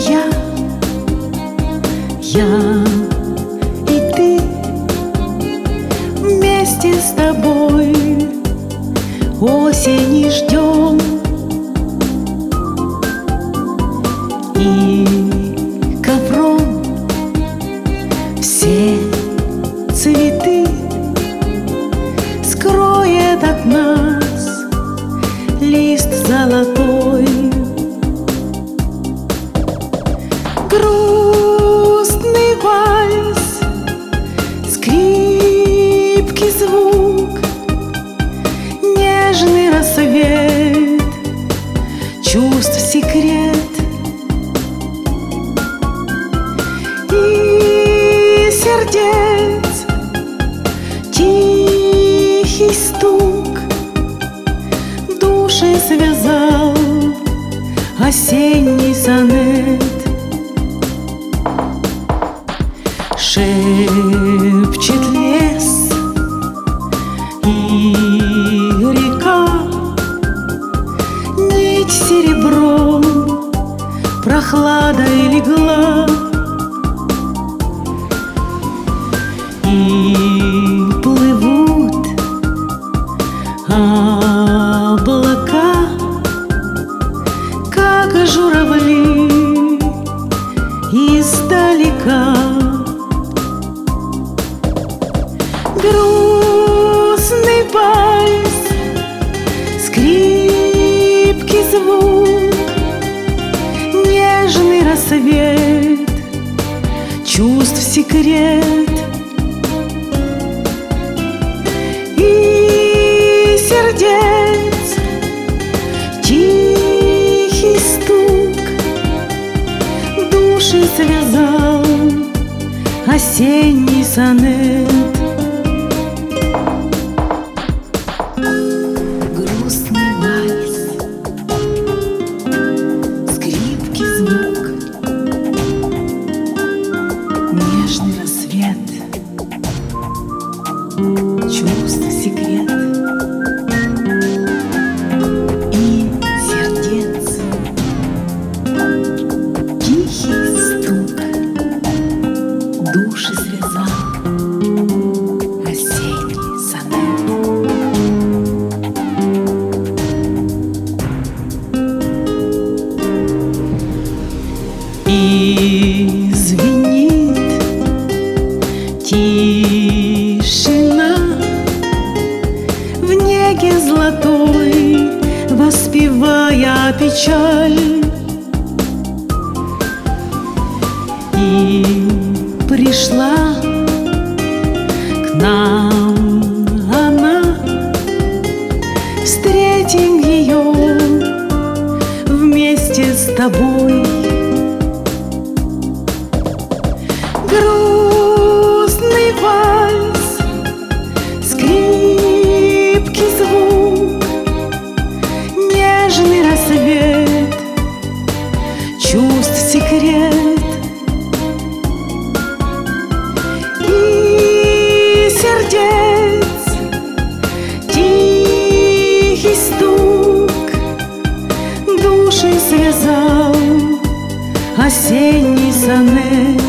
Я и ты вместе с тобой осени ждем, и ковром все цветы скроет от нас лист золотой. Грустный вальс, скрипки звук, нежный рассвет, чувств секрет. И сердец тихий стук души связал осенний сонет. Шепчет лес и река, нить серебром прохладой легла, и плывут облака, как журавли издалека. Грустный вальс, скрипки звук, нежный рассвет, чувств секрет. И сердец тихий стук души связал осенний сонет. Грустный вальс, скрипки звук, нежный рассвет, чувств секрет. И сердец тихий стук души связал осенний сонет. И звенит тишина в неге золотой, воспевая печаль. И пришла к нам она, встретим ее вместе с тобой. Грустный вальс, скрипки звук, нежный рассвет, чувств секрет. И сердец тихий стук души связал осенний сонет.